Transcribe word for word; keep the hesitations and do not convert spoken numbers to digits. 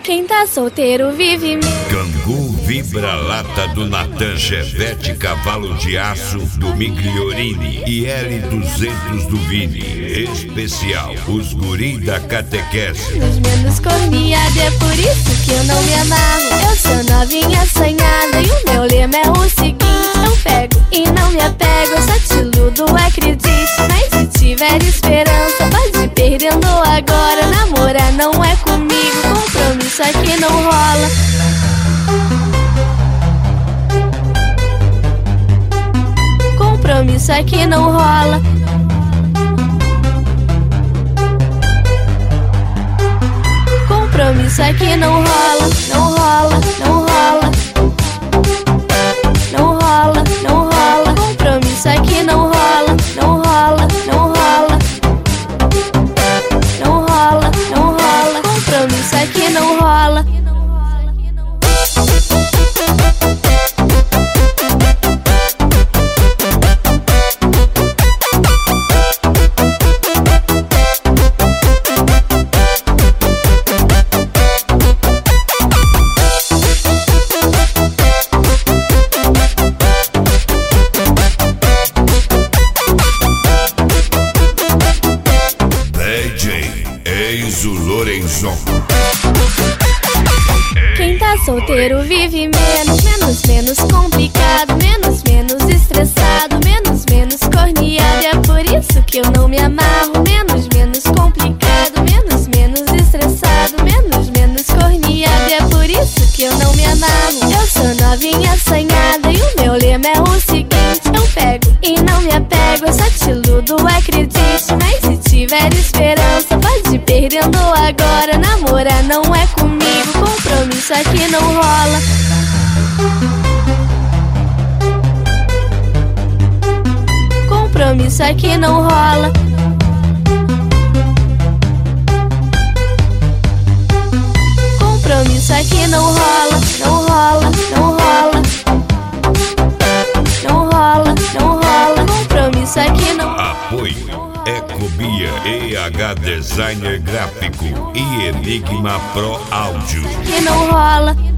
Quem tá solteiro vive mesmo. Cangu Vibra-Lata do Natan Chevette Cavalo de Aço do Migliorini e L duzentos do Vini. Especial, os guri da catequese. Menos menos corneada, é por isso que eu não me amarro. Eu sou novinha assanhada e o meu lema é o seguinte: eu pego e não me apego, eu só te iludo, acredite. Mas se tiver esperança, pode ir perdendo agora. Namorar não é comigo, compromisso aqui não rola. Compromisso aqui não rola. Compromisso aqui não rola, não rola, não rola. Não rola, não rola. Compromisso aqui não rola, não rola, não rola. Não rola, não rola. Compromisso aqui não rola. Eis o Lorenzon. Quem tá solteiro vive menos, menos, menos complicado, menos, menos estressado, menos, menos corneado. É por isso que eu não me amarro. Menos, menos complicado, menos, menos estressado, menos, menos corneado. É por isso que eu não me amarro. Eu sou novinha assanhada e o meu lema é o seguinte: eu pego e não me apego, eu só te iludo, acredite. Mas se tiver esperança, pode ir perdendo agora. Namorar não é comigo, compromisso aqui não rola. Compromisso aqui não rola. Compromisso aqui não rola, não rola, não rola. Não rola, não rola. Compromisso aqui não rola. Apoio Ecobia, E H Designer Gráfico e Enigma Pro Áudio. Que não rola.